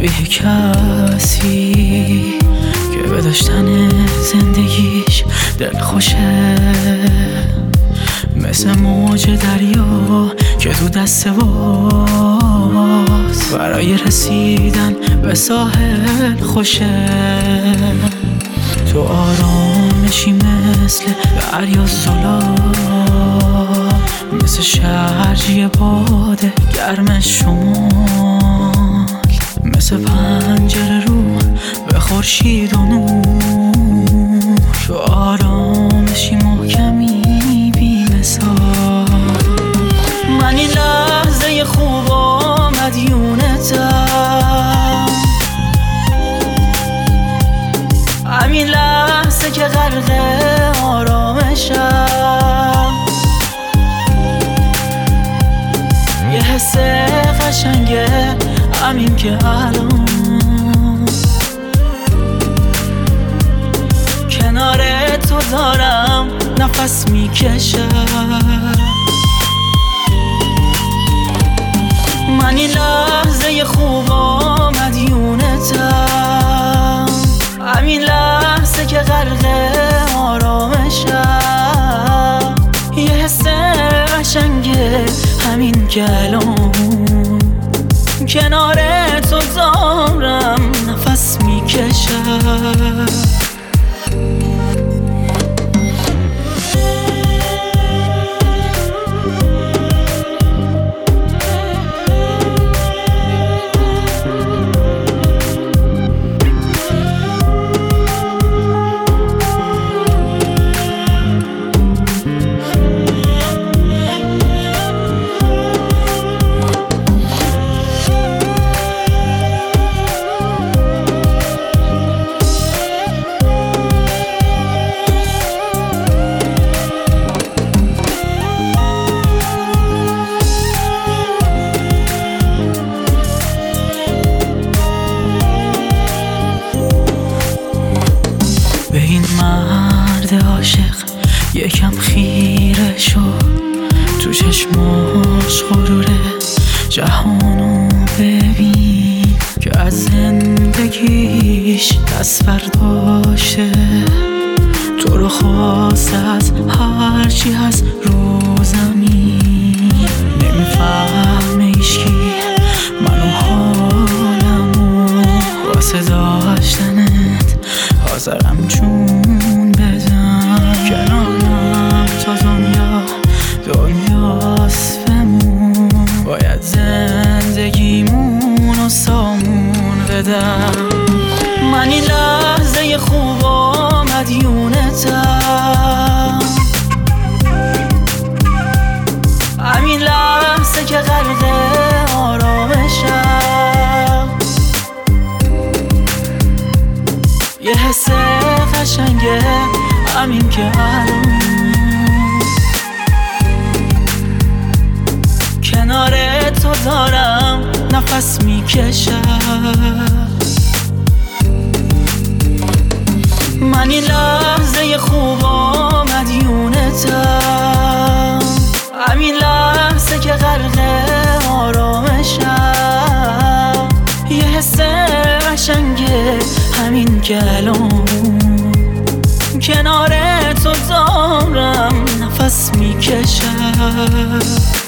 توی کسی که به داشتن زندگیش دل خوشه، مثل موج دریا که تو دست باز برای رسیدن به ساحل خوشه. تو آرامشی مثل دریا زلال، مثل شرجی باده گرم شمال، مثل پنجره رو به خورشید و نور. تو آرامشی محکمی بی مثال. من این لحظه خوبا مدیونتم، همین لحظه که غرق آرامشم. یه حس قشنگه همین که الان کنار تو دارم نفس میکشم. من این لحظه خوبا مدیونتم، همین لحظه که غرق آرامشم. یه حس قشنگه همین که الان کنار تو دارم نفس میکشم. مرد عاشق یکم خیره شد، تو چشماش غروره جهانو ببین که از زندگیش دست برداشته. تو رو خواست از هرچی هست رو زمین، نمیفهمه ایشکی منو حالمو واسه داشتنت حاضرم جون بدم. کنارم تا دنیاست بمون، باید زندگیمونو سامون بدم. من این لحظه خوبا مدیونتم، همین لحظه که غرق آرامشم. یه حس قشنگه همین که الان کنار تو دارم نفس میکشم. من این لحظه خوبا مدیونتم، همین لحظه که غرق آرامشم. یه حس قشنگه همین که الان کنار تو دارم نفس میکشم.